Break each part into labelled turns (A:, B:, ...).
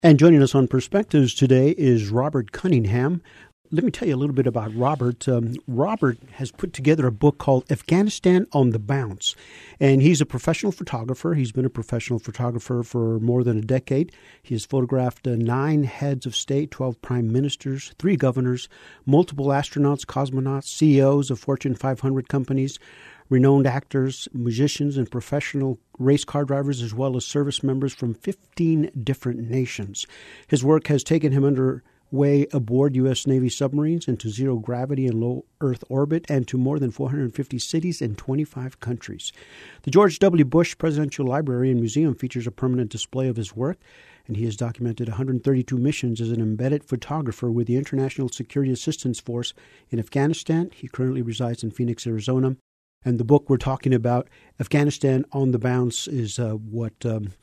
A: And joining us on Perspectives today is Robert Cunningham. Let me tell you a little bit about Robert. Robert has put together a book called Afghanistan on the Bounce. And he's a professional photographer. He's been a professional photographer for more than a decade. He has photographed 9 heads of state, 12 prime ministers, 3 governors, multiple astronauts, cosmonauts, CEOs of Fortune 500 companies, renowned actors, musicians, and professional race car drivers, as well as service members from 15 different nations. His work has taken him underway aboard U.S. Navy submarines into zero gravity and low Earth orbit and to more than 450 cities in 25 countries. The George W. Bush Presidential Library and Museum features a permanent display of his work, and he has documented 132 missions as an embedded photographer with the International Security Assistance Force in Afghanistan. He currently resides in Phoenix, Arizona. And the book we're talking about, Afghanistan on the Bounce, is what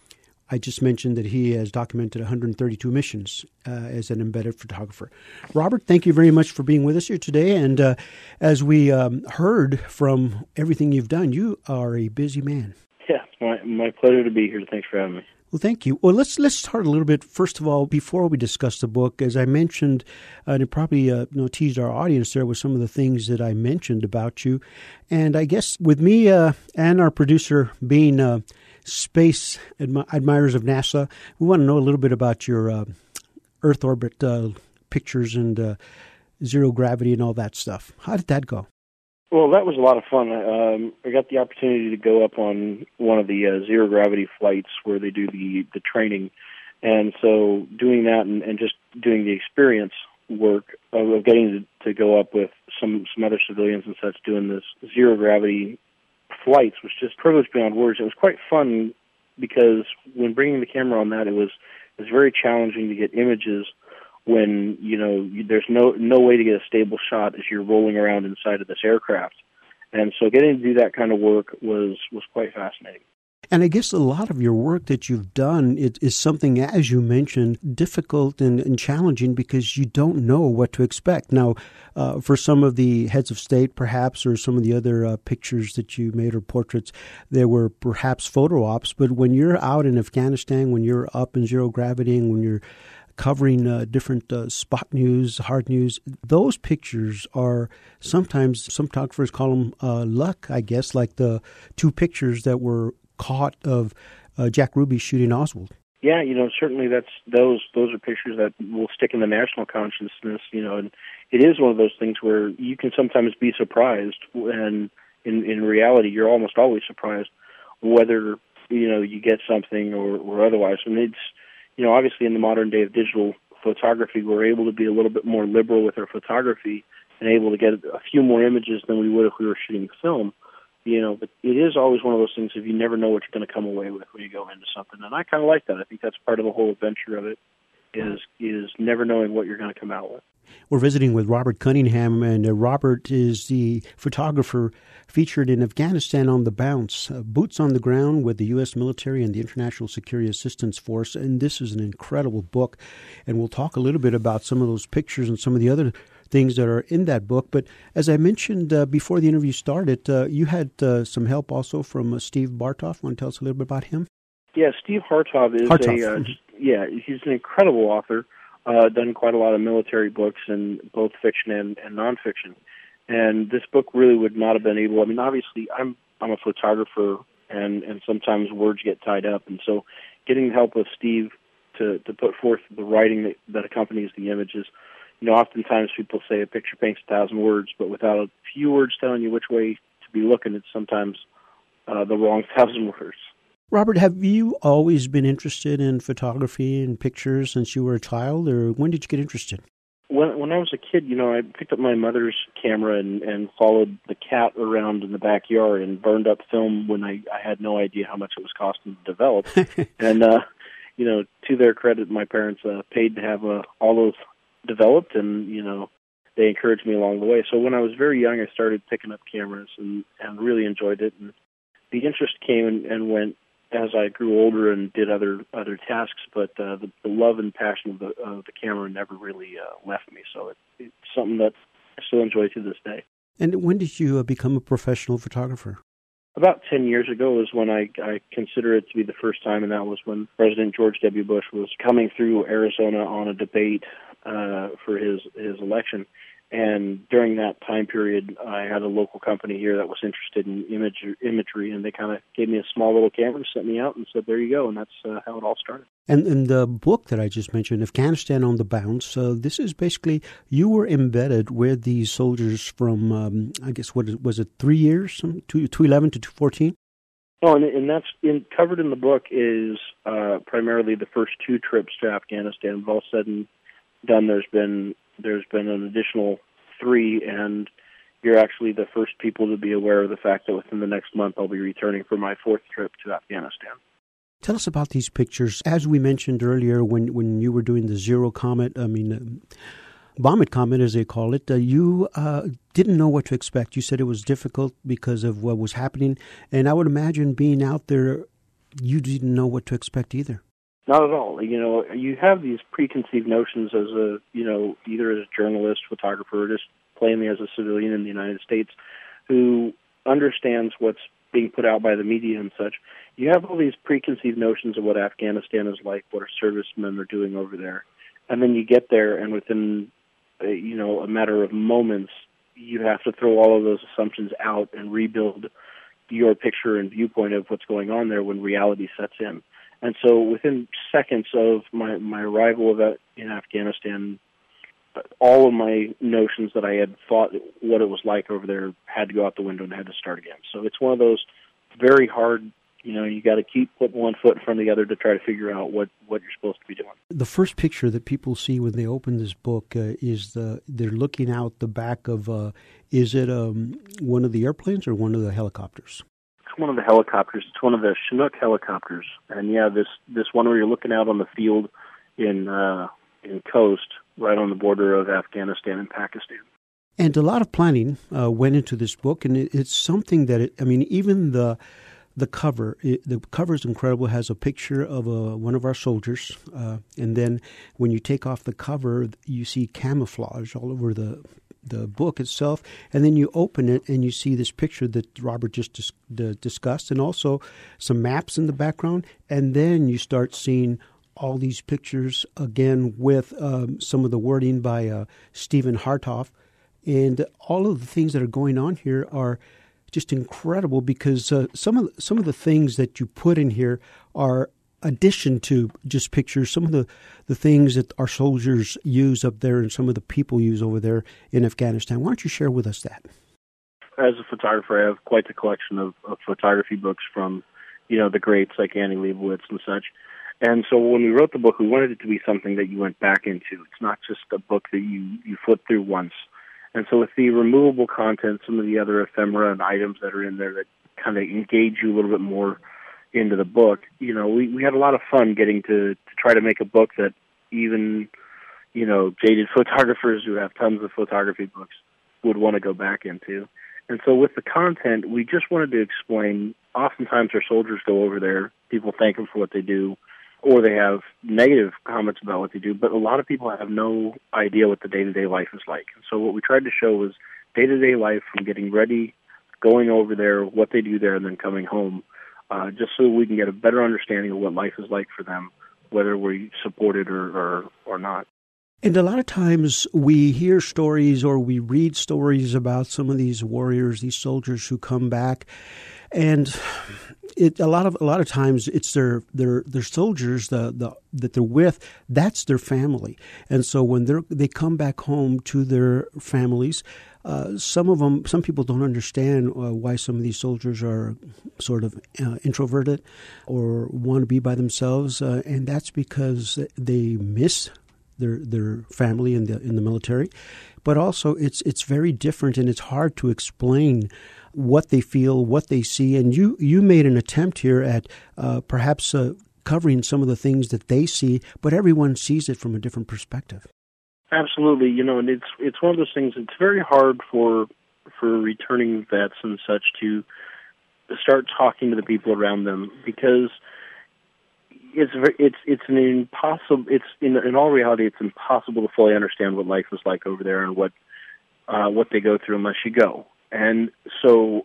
A: I just mentioned, that he has documented 132 missions as an embedded photographer. Robert, thank you very much for being with us here today. And as we heard from everything you've done, you are a busy man.
B: Yeah, it's my pleasure to be here. Thanks for having me.
A: Well, thank you. Well, let's start a little bit. First of all, before we discuss the book, as I mentioned, and it probably teased our audience there with some of the things that I mentioned about you. And I guess with me and our producer being space admirers of NASA, we want to know a little bit about your Earth orbit pictures and zero gravity and all that stuff. How did that go?
B: Well, that was a lot of fun. I got the opportunity to go up on one of the zero-gravity flights where they do the training. And so doing that and just doing the experience work of getting to go up with some other civilians and such doing this zero-gravity flights was just privilege beyond words. It was quite fun because when bringing the camera on that, it was very challenging to get images when, there's no way to get a stable shot as you're rolling around inside of this aircraft. And so getting to do that kind of work was quite fascinating.
A: And I guess a lot of your work that you've done is something, as you mentioned, difficult and challenging because you don't know what to expect. Now, for some of the heads of state, perhaps, or some of the other pictures that you made or portraits, there were perhaps photo ops. But when you're out in Afghanistan, when you're up in zero gravity, and when you're covering different spot news, hard news, those pictures are sometimes, some photographers call them luck, I guess, like the 2 pictures that were caught of Jack Ruby shooting Oswald.
B: Yeah, certainly those are pictures that will stick in the national consciousness, and it is one of those things where you can sometimes be surprised, and in reality, you're almost always surprised whether, you get something or otherwise. And it's, obviously in the modern day of digital photography, we're able to be a little bit more liberal with our photography and able to get a few more images than we would if we were shooting film. But it is always one of those things if you never know what you're going to come away with when you go into something. And I kind of like that. I think that's part of the whole adventure of it is never knowing what you're going to come out with.
A: We're visiting with Robert Cunningham, and Robert is the photographer featured in Afghanistan on the Bounce, boots on the ground with the U.S. military and the International Security Assistance Force. And this is an incredible book, and we'll talk a little bit about some of those pictures and some of the other things that are in that book. But as I mentioned before the interview started, you had some help also from Steve Bartoff. Want to tell us a little bit about him?
B: Yeah, Steve Hartov is he's an incredible author. Done quite a lot of military books in both fiction and nonfiction. And this book really would not have been able, obviously I'm a photographer and sometimes words get tied up. And so getting the help of Steve to put forth the writing that accompanies the images, oftentimes people say a picture paints 1,000 words, but without a few words telling you which way to be looking, it's sometimes the wrong 1,000 words.
A: Robert, have you always been interested in photography and pictures since you were a child, or when did you get interested?
B: When I was a kid, I picked up my mother's camera and followed the cat around in the backyard and burned up film when I had no idea how much it was costing to develop. And, to their credit, my parents paid to have all those developed, and, they encouraged me along the way. So when I was very young, I started picking up cameras and really enjoyed it. And the interest came and went as I grew older and did other tasks, but the love and passion of the camera never really left me. So it's something that I still enjoy to this day.
A: And when did you become a professional photographer?
B: About 10 years ago is when I consider it to be the first time, and that was when President George W. Bush was coming through Arizona on a debate for his election. And during that time period, I had a local company here that was interested in imagery, and they kind of gave me a small little camera, sent me out, and said, there you go, and that's how it all started.
A: And the book that I just mentioned, Afghanistan on the Bounce, this is basically, you were embedded with these soldiers from, I guess, what was it, 3 years, 2011 to 2014?
B: Oh, and that's covered in the book is primarily the first 2 trips to Afghanistan. All said and done, there's been an additional 3, and you're actually the first people to be aware of the fact that within the next month I'll be returning for my 4th trip to Afghanistan.
A: Tell us about these pictures. As we mentioned earlier, when you were doing the Zero Comet, Vomit Comet, as they call it, you didn't know what to expect. You said it was difficult because of what was happening, and I would imagine being out there, you didn't know what to expect either.
B: Not at all. You have these preconceived notions as either as a journalist, photographer, or just plainly as a civilian in the United States who understands what's being put out by the media and such. You have all these preconceived notions of what Afghanistan is like, what our servicemen are doing over there. And then you get there, and within, a matter of moments, you have to throw all of those assumptions out and rebuild your picture and viewpoint of what's going on there when reality sets in. And so within seconds of my arrival in Afghanistan, all of my notions that I had thought what it was like over there had to go out the window and had to start again. So it's one of those very hard, you got to keep putting one foot in front of the other to try to figure out what you're supposed to be doing.
A: The first picture that people see when they open this book is they're looking out the back of, is it one of the airplanes or one of the helicopters?
B: One of the helicopters. It's one of the Chinook helicopters, and this one where you're looking out on the field in Khost, right on the border of Afghanistan and Pakistan.
A: And a lot of planning went into this book, and it's something that even the cover, the cover is incredible. It has a picture of one of our soldiers, and then when you take off the cover, you see camouflage all over the book itself, and then you open it and you see this picture that Robert just discussed, and also some maps in the background, and then you start seeing all these pictures again with some of the wording by Stephen Hartoff, and all of the things that are going on here are just incredible because some of the things that you put in here are addition to just pictures, some of the things that our soldiers use up there and some of the people use over there in Afghanistan. Why don't you share with us that?
B: As a photographer, I have quite the collection of photography books from, the greats like Annie Leibovitz and such. And so when we wrote the book, we wanted it to be something that you went back into. It's not just a book that you flip through once. And so with the removable content, some of the other ephemera and items that are in there that kind of engage you a little bit more into the book, we had a lot of fun getting to try to make a book that even, jaded photographers who have tons of photography books would want to go back into. And so with the content, we just wanted to explain, oftentimes our soldiers go over there, people thank them for what they do, or they have negative comments about what they do, but a lot of people have no idea what the day-to-day life is like. And so what we tried to show was day-to-day life from getting ready, going over there, what they do there, and then coming home, just so we can get a better understanding of what life is like for them, whether we support it or not.
A: And a lot of times we hear stories or we read stories about some of these warriors, these soldiers who come back, and a lot of times it's their soldiers that they're with. That's their family, and so when they come back home to their families, some people don't understand why some of these soldiers are sort of introverted or want to be by themselves, and that's because they miss their family in the military, but also it's very different and it's hard to explain what they feel, what they see, and you made an attempt here at perhaps covering some of the things that they see, but everyone sees it from a different perspective.
B: Absolutely, and it's one of those things. It's very hard for returning vets and such to start talking to the people around them because it's an impossible. It's in all reality, it's impossible to fully understand what life is like over there and what they go through unless you go. And so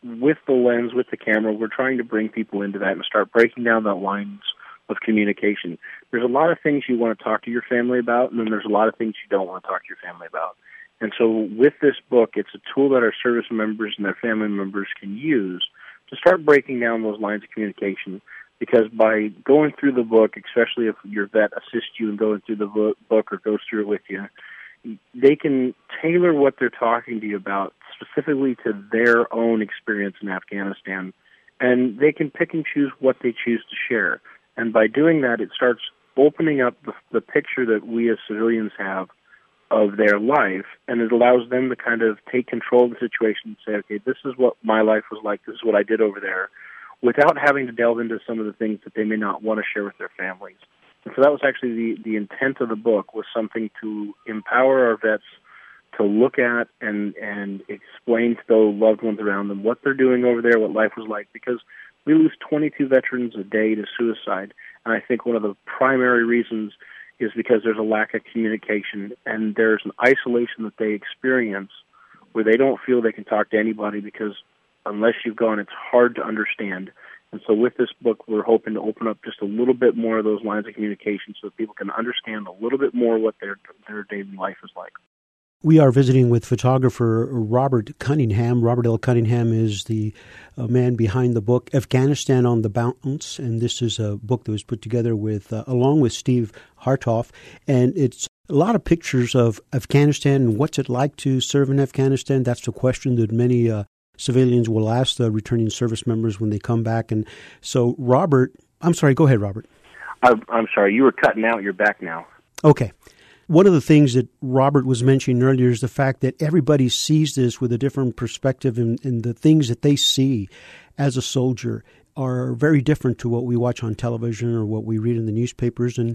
B: with the lens, with the camera, we're trying to bring people into that and start breaking down the lines of communication. There's a lot of things you want to talk to your family about, and then there's a lot of things you don't want to talk to your family about. And so with this book, it's a tool that our service members and their family members can use to start breaking down those lines of communication. Because by going through the book, especially if your vet assists you in going through the book or goes through it with you, they can tailor what they're talking to you about specifically to their own experience in Afghanistan, and they can pick and choose what they choose to share. And by doing that, it starts opening up the picture that we as civilians have of their life, and it allows them to kind of take control of the situation and say, okay, this is what my life was like, this is what I did over there, without having to delve into some of the things that they may not want to share with their families. And so that was actually the intent of the book, was something to empower our vets to look at and explain to the loved ones around them what they're doing over there, what life was like, because we lose 22 veterans a day to suicide. And I think one of the primary reasons is because there's a lack of communication, and there's an isolation that they experience where they don't feel they can talk to anybody, because unless you've gone, it's hard to understand. And so with this book, we're hoping to open up just a little bit more of those lines of communication so that people can understand a little bit more what their daily life is like.
A: We are visiting with photographer Robert Cunningham. Robert L. Cunningham is the man behind the book Afghanistan on the Bounce, and this is a book that was put together with along with Steve Hartoff, and it's a lot of pictures of Afghanistan and what's it like to serve in Afghanistan. That's the question that many civilians will ask the returning service members when they come back. And so, Robert, I'm sorry, go ahead, Robert.
B: I'm sorry, you were cutting out. You're back now.
A: Okay. One of the things that Robert was mentioning earlier is the fact that everybody sees this with a different perspective, and the things that they see as a soldier are very different to what we watch on television or what we read in the newspapers. And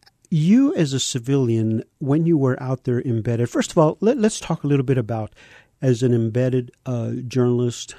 A: you as a civilian, when you were out there embedded, first of all, let's talk a little bit about, as an embedded journalist,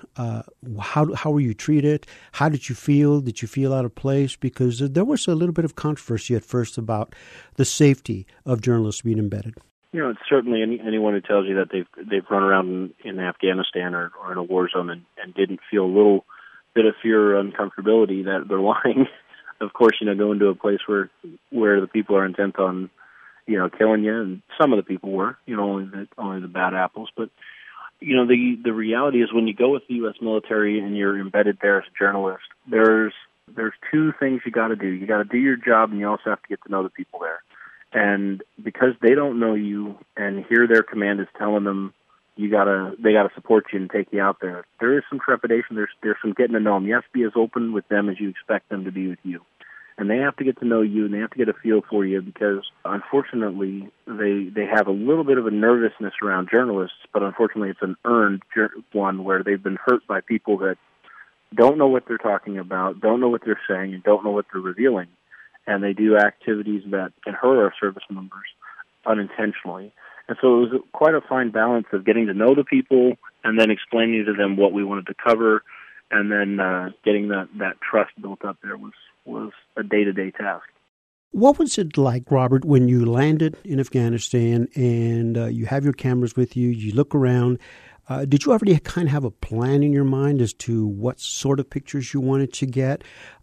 A: how were you treated? How did you feel? Did you feel out of place? Because there was a little bit of controversy at first about the safety of journalists being embedded.
B: You know, it's certainly anyone who tells you that they've run around in Afghanistan or in a war zone and didn't feel a little bit of fear or uncomfortability, that they're lying. Of course, going to a place where the people are intent on, killing you, and some of the people were, only the bad apples, but. The reality is when you go with the U.S. military and you're embedded there as a journalist, there's two things you got to do. You got to do your job, and you also have to get to know the people there. And because they don't know you and hear their command is telling them they got to support you and take you out there, there is some trepidation. There's some getting to know them. You have to be as open with them as you expect them to be with you. And they have to get to know you, and they have to get a feel for you, because unfortunately they have a little bit of a nervousness around journalists, but unfortunately it's an earned one where they've been hurt by people that don't know what they're talking about, don't know what they're saying, and don't know what they're revealing. And they do activities that can hurt our service members unintentionally. And so it was quite a fine balance of getting to know the people and then explaining to them what we wanted to cover, and then getting that trust built up there was a day-to-day task.
A: What was it like, Robert, when you landed in Afghanistan and you have your cameras with you, you look around? Did you already kind of have a plan in your mind as to what sort of pictures you wanted to get?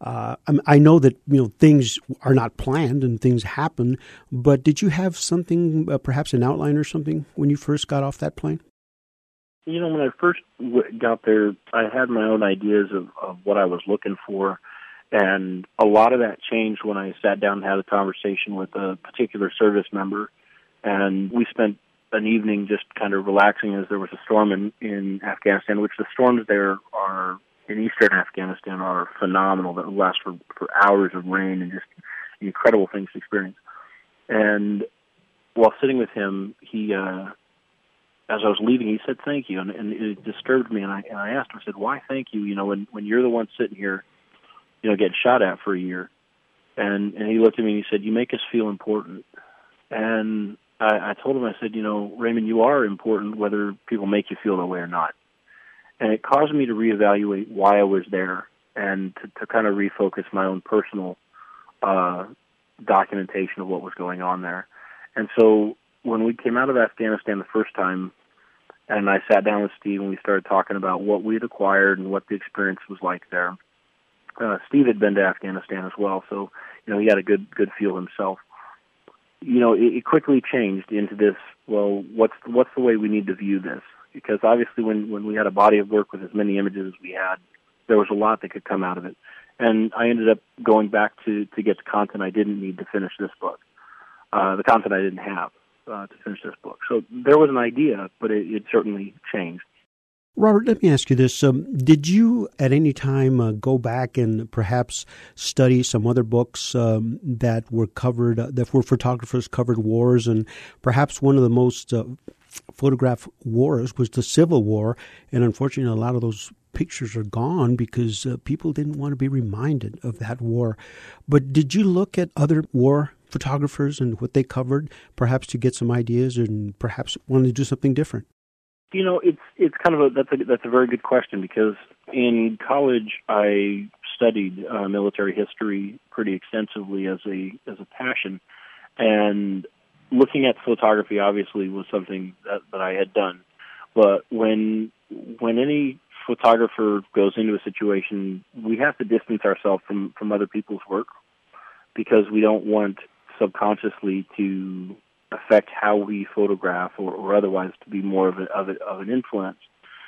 A: I know that things are not planned and things happen, but did you have something, perhaps an outline or something, when you first got off that plane?
B: When I first got there, I had my own ideas of what I was looking for. And a lot of that changed when I sat down and had a conversation with a particular service member. And we spent an evening just kind of relaxing as there was a storm in Afghanistan, which the storms there are in eastern Afghanistan are phenomenal. That last for hours of rain and just incredible things to experience. And while sitting with him, he, as I was leaving, he said, "Thank you." And it disturbed me. And I asked him, I said, "Why thank you? When you're the one sitting here, getting shot at for a year." And he looked at me and he said, "You make us feel important." And I told him, I said, "Raymond, you are important whether people make you feel that way or not." And it caused me to reevaluate why I was there and to kind of refocus my own personal documentation of what was going on there. And so when we came out of Afghanistan the first time, And I sat down with Steve and we started talking about what we had acquired and what the experience was like there. Steve had been to Afghanistan as well, so he had a good feel himself. It quickly changed into this. Well, what's the way we need to view this? Because obviously, when we had a body of work with as many images as we had, there was a lot that could come out of it. And I ended up going back to get the content I didn't need to finish this book, the content I didn't have to finish this book. So there was an idea, but it certainly changed.
A: Robert, let me ask you this. Did you at any time go back and perhaps study some other books that were covered, that were photographers covered wars? And perhaps one of the most photographed wars was the Civil War. And unfortunately, a lot of those pictures are gone because people didn't want to be reminded of that war. But did you look at other war photographers and what they covered, perhaps to get some ideas and perhaps want to do something different?
B: It's kind of that's a very good question, because in college I studied military history pretty extensively as a passion, and looking at photography obviously was something that I had done. But when any photographer goes into a situation, we have to distance ourselves from other people's work, because we don't want subconsciously to affect how we photograph or otherwise to be more of an influence.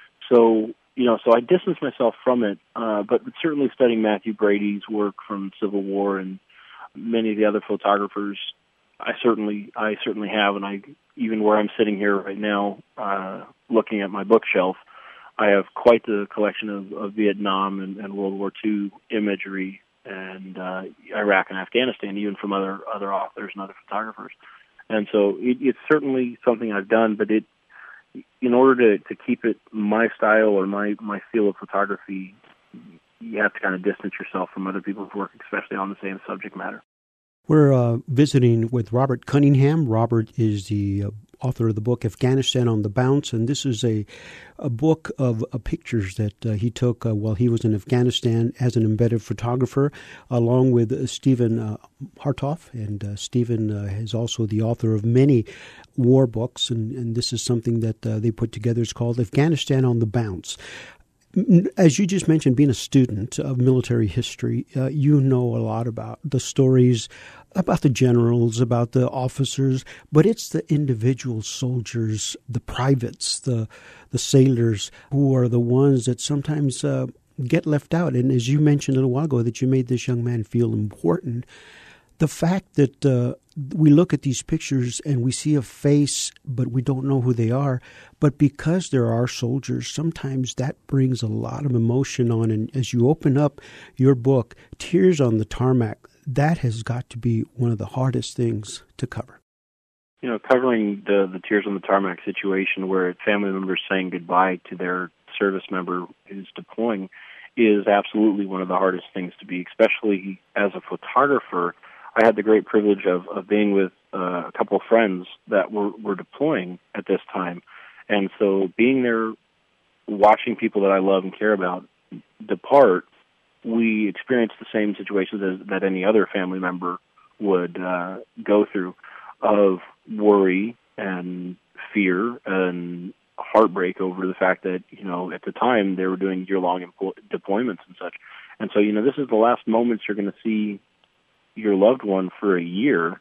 B: So I distanced myself from it, but certainly studying Matthew Brady's work from Civil War and many of the other photographers, I certainly have, and even where I'm sitting here right now, looking at my bookshelf, I have quite the collection of Vietnam and World War II imagery and Iraq and Afghanistan, even from other authors and other photographers. And so it's certainly something I've done, but in order to keep it my style or my feel of photography, you have to kind of distance yourself from other people's work, especially on the same subject matter.
A: We're visiting with Robert Cunningham. Robert is the author of the book Afghanistan on the Bounce, and this is a book of pictures that he took while he was in Afghanistan as an embedded photographer, along with Stephen Hartoff. And Stephen is also the author of many war books, and this is something that they put together. It's called Afghanistan on the Bounce. As you just mentioned, being a student of military history, you know a lot about the stories, about the generals, about the officers, but it's the individual soldiers, the privates, the sailors, who are the ones that sometimes get left out. And as you mentioned a little while ago, that you made this young man feel important. The fact that we look at these pictures and we see a face, but we don't know who they are. But because there are soldiers, sometimes that brings a lot of emotion on. And as you open up your book, Tears on the Tarmac, that has got to be one of the hardest things to cover.
B: Covering the Tears on the Tarmac situation, where family members saying goodbye to their service member who's deploying, is absolutely one of the hardest things to be, especially as a photographer. I had the great privilege of being with a couple of friends that were deploying at this time. And so being there, watching people that I love and care about depart, we experienced the same situations that any other family member would go through, of worry and fear and heartbreak over the fact that, at the time they were doing year-long deployments and such. And so, this is the last moments you're going to see your loved one for a year.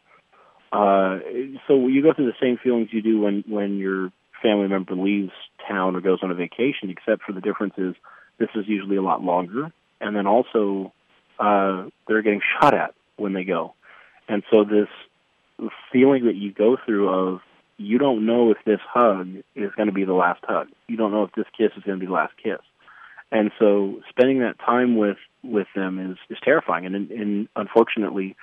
B: So you go through the same feelings you do when your family member leaves town or goes on a vacation, except for the difference is this is usually a lot longer. And then also they're getting shot at when they go. And so this feeling that you go through of you don't know if this hug is going to be the last hug. You don't know if this kiss is going to be the last kiss. And so spending that time with them is terrifying. And unfortunately,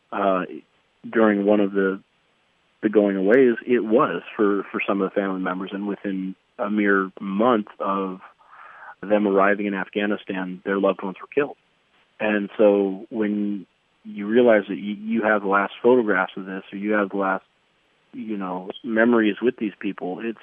B: during one of the going aways, it was for some of the family members. And within a mere month of them arriving in Afghanistan, their loved ones were killed. And so when you realize that you have the last photographs of this, or you have the last, memories with these people, it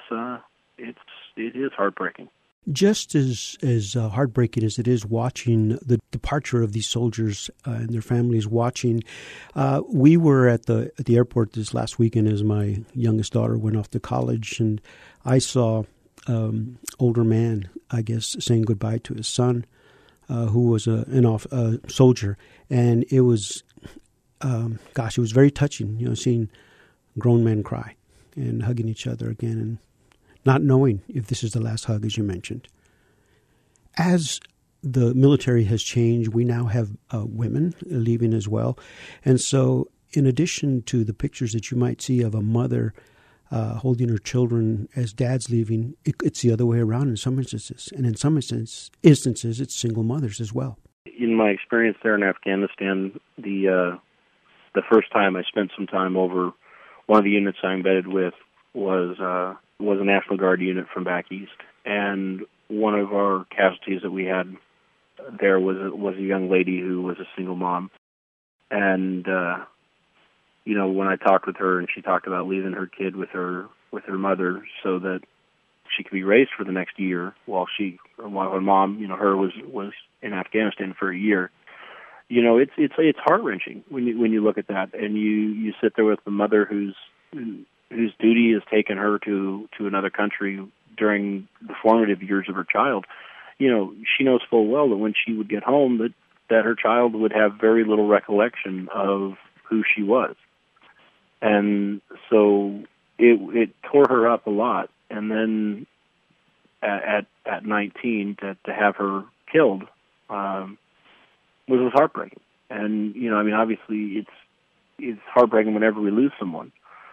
B: is heartbreaking.
A: Just as heartbreaking as it is watching the departure of these soldiers and their families watching, we were at the airport this last weekend as my youngest daughter went off to college, and I saw older man, I guess, saying goodbye to his son, who was a soldier, and it was, it was very touching, seeing grown men cry and hugging each other again, and not knowing if this is the last hug, as you mentioned. As the military has changed, we now have women leaving as well, and so in addition to the pictures that you might see of a mother holding her children as dad's leaving, it's the other way around in some instances. And in some instances, it's single mothers as well.
B: In my experience there in Afghanistan, the first time I spent some time over, one of the units I embedded with was a National Guard unit from back east. And one of our casualties that we had there was a young lady who was a single mom. And when I talked with her, and she talked about leaving her kid with her mother so that she could be raised for the next year while her mom, her was in Afghanistan for a year. It's heart-wrenching when you look at that, and you sit there with the mother whose duty has taken her to another country during the formative years of her child. She knows full well that when she would get home that her child would have very little recollection of who she was. And so it tore her up a lot. And then at 19, to have her killed was heartbreaking. And, obviously it's heartbreaking whenever we lose someone.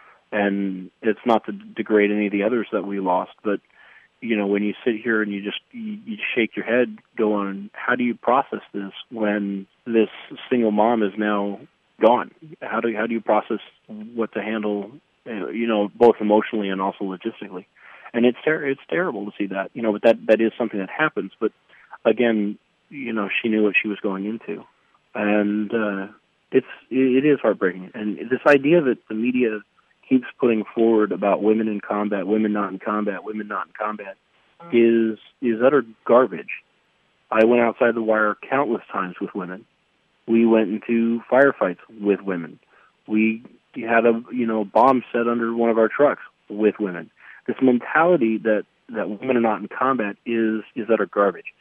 B: And it's not to degrade any of the others that we lost, but, when you sit here and you shake your head going, how do you process this when this single mom is now gone? How do you process what to handle, both emotionally and also logistically? And it's terrible to see that, but that is something that happens. But again, she knew what she was going into, and it is heartbreaking. And this idea that the media keeps putting forward about women in combat, women not in combat, women not in combat, is utter garbage. I went outside the wire countless times with women. We went into firefights with women. We had a bomb set under one of our trucks with women. This mentality that women are not in combat is utter garbage.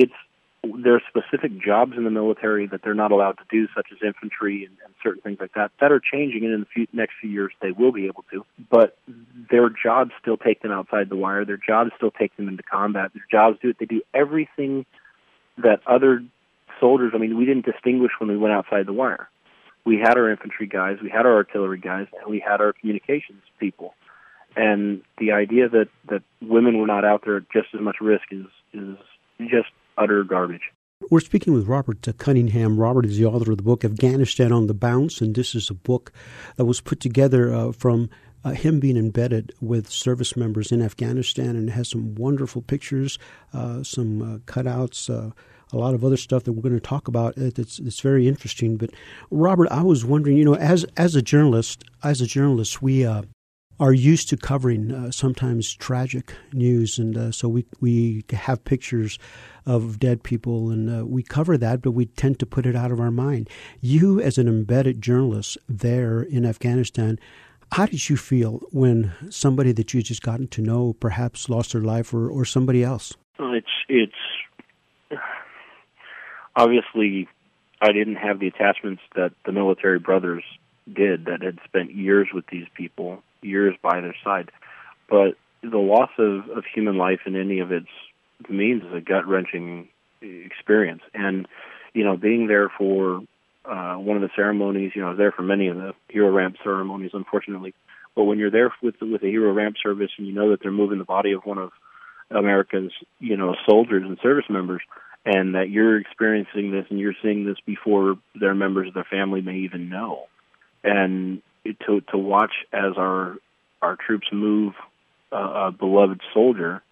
B: There are specific jobs in the military that they're not allowed to do, such as infantry and certain things like that are changing, and in the next few years they will be able to. But their jobs still take them outside the wire. Their jobs still take them into combat. Their jobs they do everything that other soldiers. We didn't distinguish when we went outside the wire. We had our infantry guys, we had our artillery guys, and we had our communications people. And the idea that women were not out there at just as much risk is just utter garbage.
A: We're speaking with Robert Cunningham. Robert is the author of the book Afghanistan on the Bounce, and this is a book that was put together from him being embedded with service members in Afghanistan, and it has some wonderful pictures, some cutouts, a lot of other stuff that we're going to talk about. It's very interesting. But Robert, I was wondering, as a journalist, we are used to covering sometimes tragic news, and so we have pictures of dead people, and we cover that, but we tend to put it out of our mind. You, as an embedded journalist there in Afghanistan, how did you feel when somebody that you just gotten to know perhaps lost their life, or somebody else?
B: It's obviously, I didn't have the attachments that the military brothers did, that had spent years with these people, years by their side. But the loss of human life in any of its means is a gut-wrenching experience. And, being there for one of the ceremonies, I was there for many of the Hero Ramp ceremonies, unfortunately. But when you're there with the Hero Ramp service and you know that they're moving the body of one of America's, soldiers and service members, and that you're experiencing this and you're seeing this before their members of their family may even know. And to watch as our troops move a beloved soldier,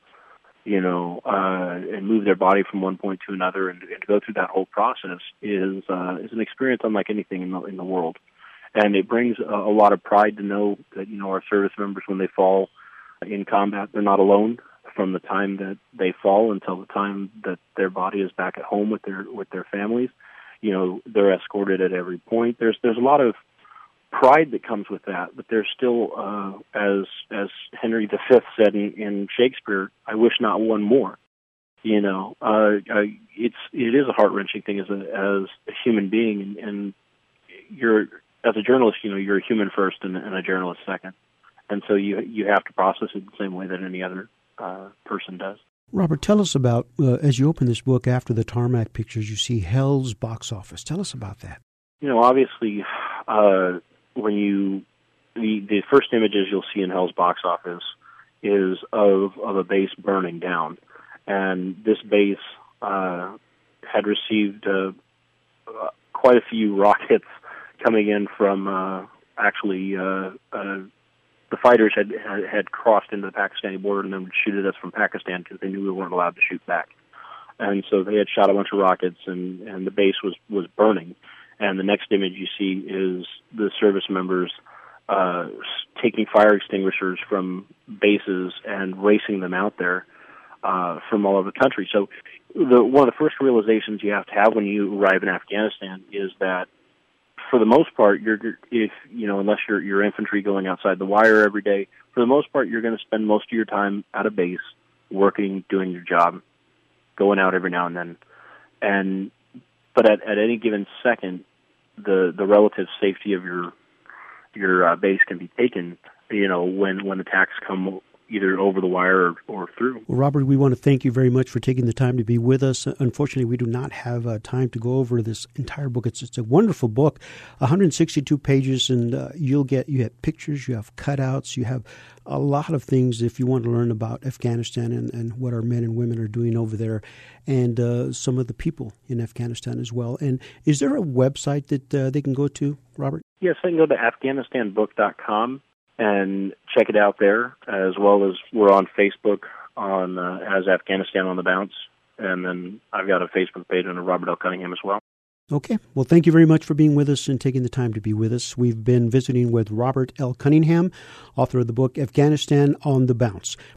B: and move their body from one point to another, and to go through that whole process is an experience unlike anything in the world. And it brings a lot of pride to know that, our service members, when they fall in combat, they're not alone from the time that they fall until the time that their body is back at home with their families. They're escorted at every point. There's a lot of pride that comes with that, but there's still, as Henry V said in Shakespeare, "I wish not one more." You know, it is a heart-wrenching thing as a human being, and you're, as a journalist, you know, you're a human first and a journalist second, and so you have to process it the same way that any other person does.
A: Robert, tell us about, as you open this book, after the tarmac pictures, you see Hell's box office. Tell us about that.
B: You know, obviously, when the first images you'll see in Hell's box office is of a base burning down, and this base had received quite a few rockets coming in from the fighters had crossed into the Pakistani border and then would shoot at us from Pakistan because they knew we weren't allowed to shoot back. And so they had shot a bunch of rockets, and the base was burning. And the next image you see is the service members taking fire extinguishers from bases and racing them out there from all over the country. So one of the first realizations you have to have when you arrive in Afghanistan is that, for the most part, unless you're infantry going outside the wire every day, for the most part, you're going to spend most of your time at a base, working, doing your job, going out every now and then. But at any given second, the relative safety of your base can be taken, you know, when attacks come either over the wire or through.
A: Well, Robert, we want to thank you very much for taking the time to be with us. Unfortunately, we do not have time to go over this entire book. It's a wonderful book, 162 pages, and you have pictures, you have cutouts, you have a lot of things if you want to learn about Afghanistan and what our men and women are doing over there, and some of the people in Afghanistan as well. And is there a website that they can go to, Robert?
B: Yes, they can go to AfghanistanBook.com and check it out there, as well as we're on Facebook as Afghanistan on the Bounce, and then I've got a Facebook page under Robert L. Cunningham as well.
A: Okay. Well, thank you very much for being with us and taking the time to be with us. We've been visiting with Robert L. Cunningham, author of the book Afghanistan on the Bounce.